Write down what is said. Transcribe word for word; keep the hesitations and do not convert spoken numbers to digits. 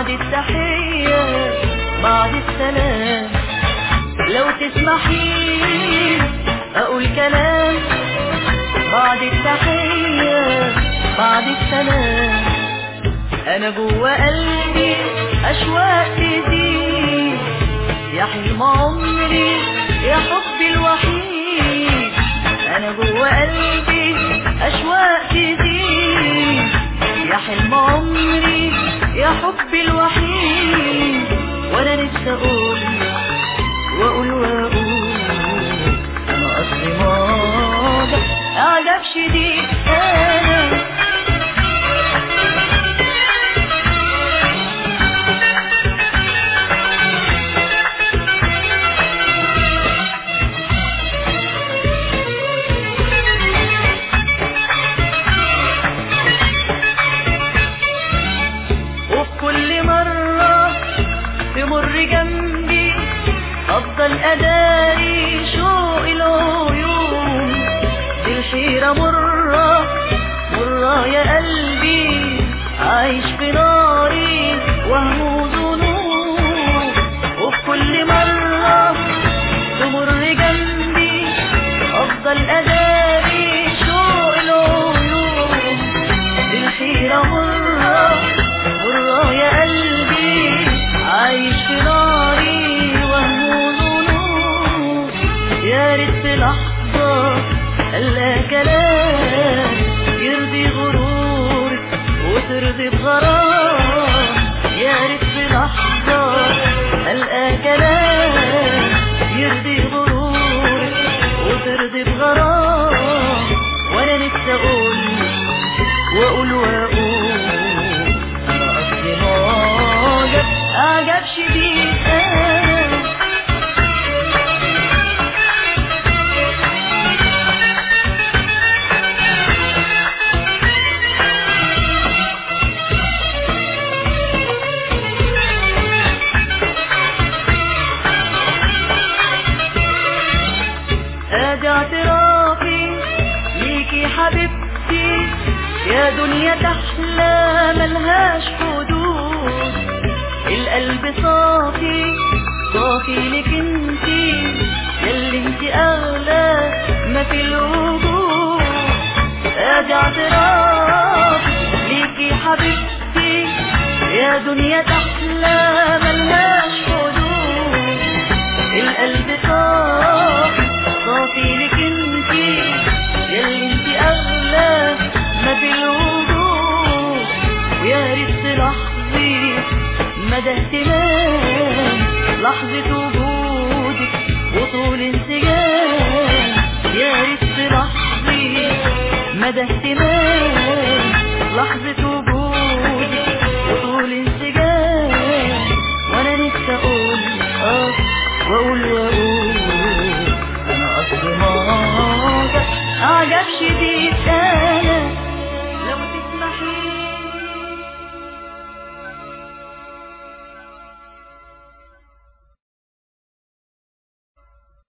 بعد التحية بعد السلام، لو تسمحي اقول كلام بعد التحية بعد السلام. انا جوا قلبي اشواق تزيد، يا حلم عمري يا حبي الوحيد. انا جوا قلبي اشواق تزيد، يا حلم عمري يا حبي الوحيد. وانا نفسي اقول واقول واقول انا اصلي ماضي اعجب شديد. انا وبكل مرة تمر جنبي افضل اداري شوق العيون. دي الحيرة مرة مرة يا قلبي، عايش في ناري وهم وظنون. وبكل مرة تمر جنبي افضل اداري شوق العيون. دي الحيرة مرة مرة يا قلبي، عايش في ناري وهم وظنون. يا ريت لحظة ألا كلام يرضي غرورك وترضي بغرام. يا ريت لحظة ألقى كلام يرضي غرورك وترضي بغرام. وانا نفسي اقول واقول واقول انا اصلي معجب اعجب شديد. ادي اعترافي ليكي حبيبتي، يا دنيا تحلى ملهاش حدود. القلب صافي صافي لك انتي، ياللي انتي اغلى ما في الوجود. ادي اعتراف ليكي حبيبتي، يا دنيا تحلى ملهاش حدود. القلب صافي صافي لك انتي، ياللي انتي اغلى ما في الوجود. ويا ريت لحظي مدى اهتمام، لحظة وجودك وطول انسجام. يا ريت لحظي مدى اهتمام، لحظة وجودك وطول انسجام. وانا نفسي اقول اه واقول واقول انا اصل ماضي اعجب شديد.